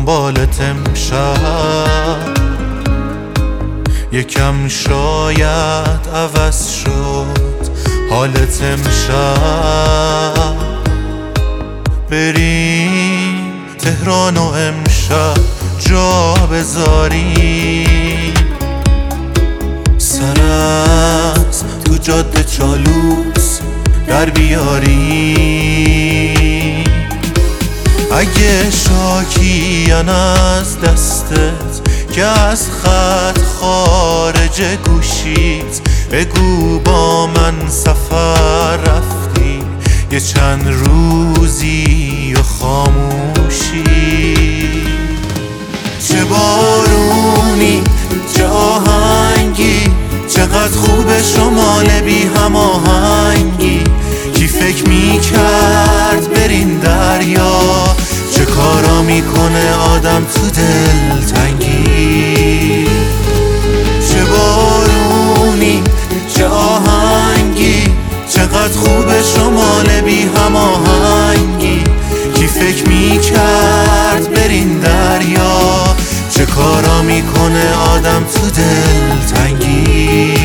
دنبالت امشب، یکم شاید عوض شد حالت امشب. بریم تهران و امشب جا بذاریم، سرت تو جاده چالوس در بیاریم. اگه شاکیان از دستت که از خط خارج گوشیت، بگو با من سفر رفتی یه چند روزی و خاموشی. چه بارونی چه آهنگی، چقدر خوب شمال بی هماهنگی. کی فکر میکرد برین دریا، چه کارا میکنه آدم تو دلتنگی. چه بارونی چه آهنگی، چقدر خوب شمال بی هماهنگی. کی فکر میکرد برین دریا، چه کارا میکنه آدم تو دلتنگی.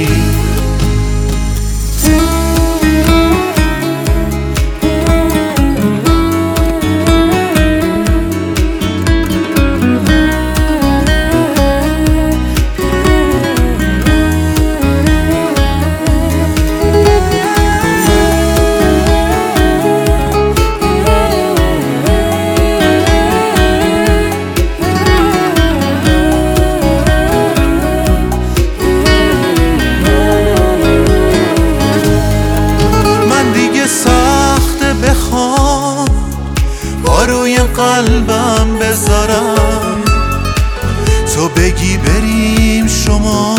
روی قلبم بذارم تو بگی بریم شما،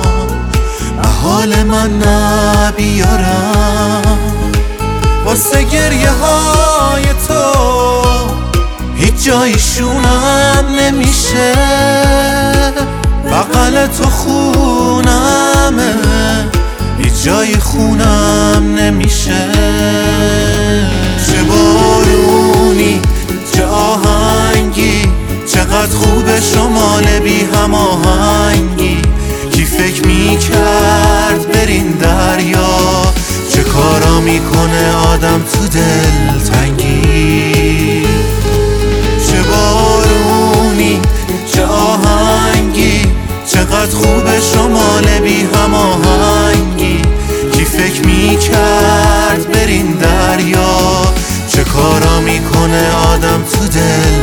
حال من نبیارم. واسه گریه های تو هیچ جایی شونم نمیشه، بغل تو خونمه هیچ جایی خونم نمیشه. چه بارونی چه آهنگی، چقدر خوب شمال بی هماهنگی. کی فکر میکرد برین دریا، چه کارا میکنه آدم تو دلتنگی. چه بارونی چه آهنگی، چقدر خوب شمال بی هماهنگی. کی فکر میکرد برین دریا، چه کارا میکنه آدم تو دل